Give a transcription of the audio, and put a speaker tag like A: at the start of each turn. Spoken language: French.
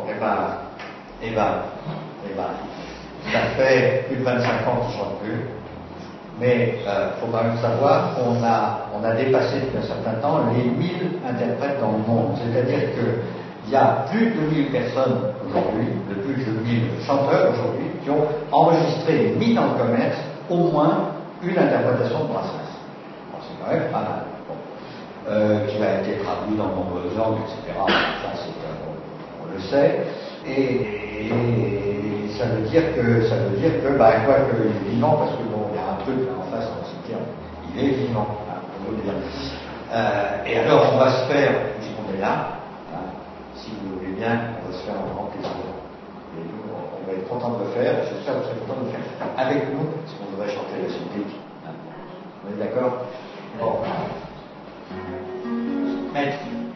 A: ça fait plus de 25 ans qu'ils ne chantent plus. Mais il faut quand même savoir qu'on a dépassé depuis un certain temps les 1000 interprètes dans le monde. C'est-à-dire qu'il y a plus de 1000 personnes aujourd'hui, plus de 1000 chanteurs aujourd'hui, qui ont enregistré, mis dans le commerce, au moins une interprétation de Brassens. Alors c'est quand même pas mal. Bon. Qui a été traduit dans de nombreuses langues, etc. Ça, on le sait. Et ça veut dire que quoi qu'il est vivant, parce que bon, il y a un truc là en face, on va se dire, il est vivant, on veut dire. Et alors on va se faire, puisqu'on est là, si vous voulez bien, on va se faire un grand plaisir. Et nous, on va être content de le faire, j'espère que vous serez content de le faire avec nous, parce qu'on devrait chanter la syndic. On est d'accord? Bon. Maître.